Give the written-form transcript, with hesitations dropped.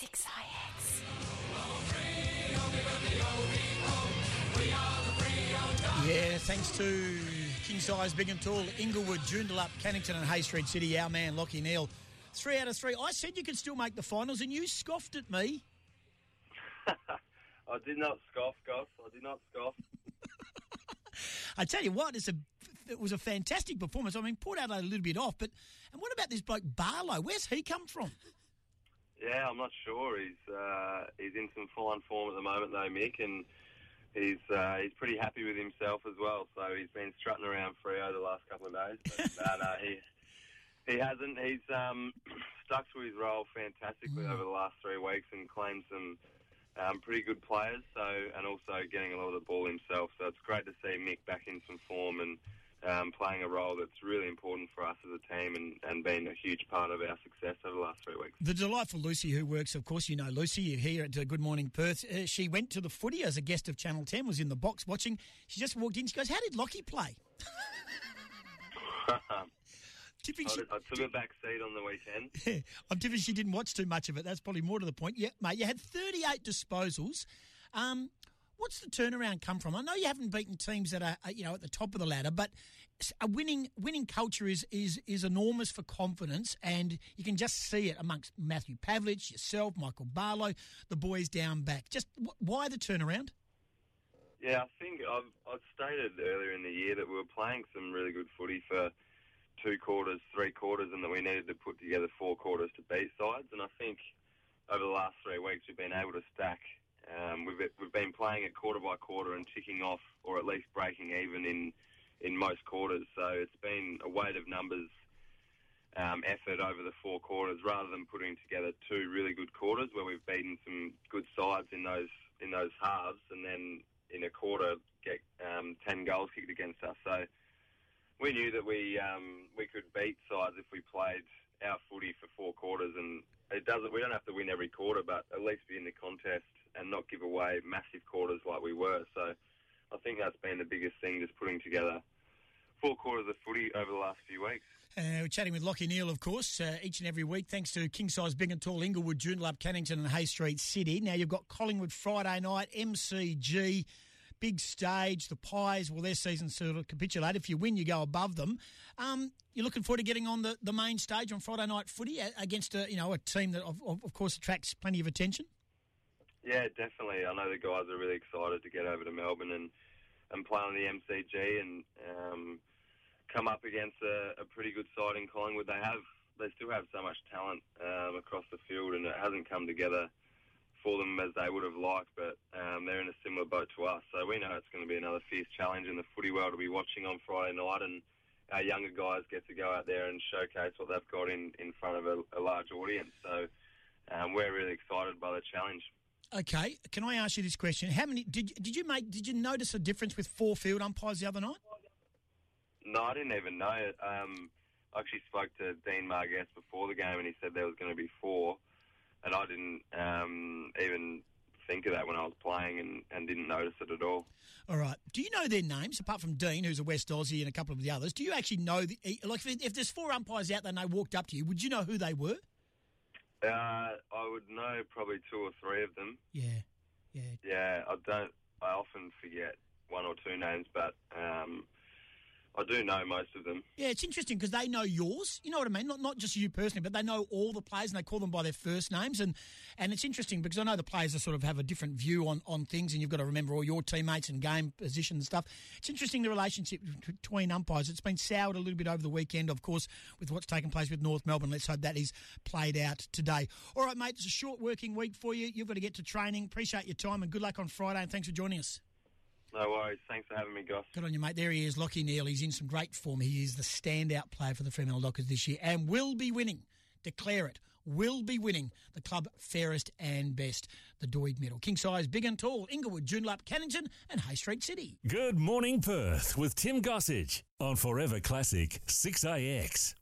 6IX. Yeah, thanks to King Size, Big and Tall, Inglewood, Joondalup, Cannington and Hay Street City, our man Lachie Neale. 3 out of 3. I said you could still make the finals and you scoffed at me. I did not scoff, Goss. I did not scoff. I tell you what, it was a fantastic performance. I mean, Port Adelaide a little bit off, and what about this bloke Barlow? Where's he come from? Yeah, I'm not sure. He's in some fine form at the moment, though, Mick, and he's pretty happy with himself as well. So he's been strutting around Freo the last couple of days. But no, he hasn't. He's stuck to his role fantastically over the last 3 weeks and claimed some pretty good players. And also getting a lot of the ball himself. So it's great to see Mick back in some form and playing a role that's really important for us as a team and being a huge part of our success over the last 3 weeks. The delightful Lucy, who works, of course, you know Lucy, you're here at Good Morning Perth. She went to the footy as a guest of Channel 10, was in the box watching. She just walked in, she goes, how did Lachie play? I took a back seat on the weekend. Yeah, I'm tipping she didn't watch too much of it. That's probably more to the point. Yeah, mate, you had 38 disposals. What's the turnaround come from? I know you haven't beaten teams that are, at the top of the ladder, but a winning culture is enormous for confidence, and you can just see it amongst Matthew Pavlich, yourself, Michael Barlow, the boys down back. Just why the turnaround? Yeah, I think I've stated earlier in the year that we were playing some really good footy for 2 quarters, 3 quarters, and that we needed to put together 4 quarters to beat sides. And I think over the last 3 weeks we've been able to stack. We've been playing it quarter by quarter and ticking off, or at least breaking even in most quarters. So it's been a weight of numbers effort over the 4 quarters, rather than putting together 2 really good quarters where we've beaten some good sides in those halves, and then in a quarter get 10 goals kicked against us. So we knew that we could beat sides if we played our footy for 4 quarters, and we don't have to win every quarter, but at least be in the contest and not give away massive quarters like we were. So I think that's been the biggest thing, just putting together 4 quarters of footy over the last few weeks. We're chatting with Lachie Neale, of course, each and every week, thanks to King Size, Big and Tall, Inglewood, Joondalup, Cannington and Hay Street City. Now you've got Collingwood Friday night, MCG, big stage, the Pies, well, their season's sort of capitulated. If you win, you go above them. You're looking forward to getting on the main stage on Friday night footy against a team that, of course, attracts plenty of attention? Yeah, definitely. I know the guys are really excited to get over to Melbourne and play on the MCG and come up against a pretty good side in Collingwood. They still have so much talent across the field, and it hasn't come together for them as they would have liked, but they're in a similar boat to us. So we know it's going to be another fierce challenge in the footy world to be watching on Friday night, and our younger guys get to go out there and showcase what they've got in front of a large audience. So we're really excited by the challenge. Okay, can I ask you this question? How many did you notice a difference with 4 field umpires the other night? No, I didn't even know it. I actually spoke to Dean Marguerite before the game, and he said there was going to be 4, and I didn't even think of that when I was playing and didn't notice it at all. All right. Do you know their names, apart from Dean, who's a West Aussie, and a couple of the others? Do you actually know, if there's 4 umpires out there and they walked up to you, would you know who they were? I would know probably 2 or 3 of them. Yeah. Yeah, I often forget 1 or 2 names, but I do know most of them. Yeah, it's interesting because they know yours. You know what I mean? Not just you personally, but they know all the players and they call them by their first names. And it's interesting because I know the players sort of have a different view on things, and you've got to remember all your teammates and game position and stuff. It's interesting, the relationship between umpires. It's been soured a little bit over the weekend, of course, with what's taken place with North Melbourne. Let's hope that is played out today. All right, mate, it's a short working week for you. You've got to get to training. Appreciate your time and good luck on Friday, and thanks for joining us. No worries. Thanks for having me, Goss. Good on you, mate. There he is, Lachie Neale. He's in some great form. He is the standout player for the Fremantle Dockers this year and will be winning. Declare it. Will be winning the club fairest and best, the Doig Medal. King Size, Big and Tall, Inglewood, Joondalup, Cannington and Hay Street City. Good Morning Perth with Tim Gossage on Forever Classic 6AX.